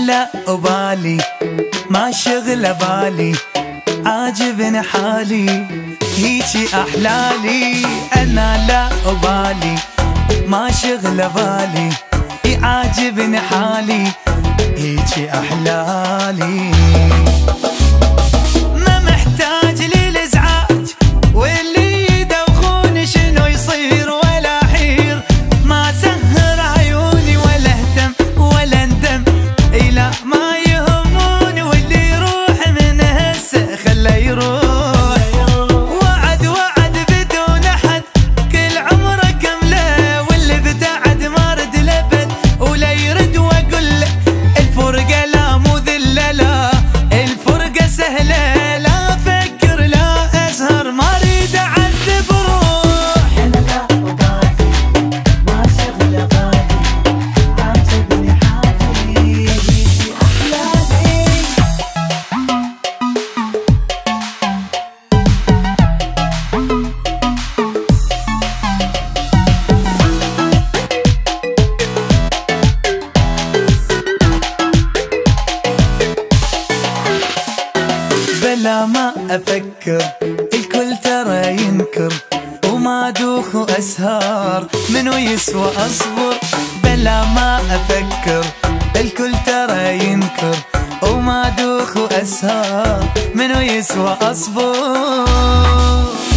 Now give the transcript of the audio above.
لا أبالي ما شغل بالي عاجبني حالي هيجي أحلالي. أنا لا أبالي ما شغل بالي عاجبني حالي هيجي أحلالي. ما محتاج لي الإزعاج واللي يدوخون شنو يصير ولا حير، ما سهر عيوني ولا اهتم ولا ندم إلا ما يهموني، واللي يروح من هسه خله يروح. وعد وعد بدون أحد كل عمره كمله، واللي ابتعد ما رد لبد ولا يرد، واقول له الفرقة لا مو ذلة، لا الفرقة سهلة، لا أفكر لا أسهر ما أريد أعذب روح. أنا لا أبالي ما شغل بالي عاجبني حالي هيجي أحلالي. بلا ما أفكر الكل ترى ينكر، وما أدوخ وأسهر منو يسوى أصبر. بلا ما أفكر الكل ترى ينكر، وما أدوخ وأسهر منو يسوى أصبر.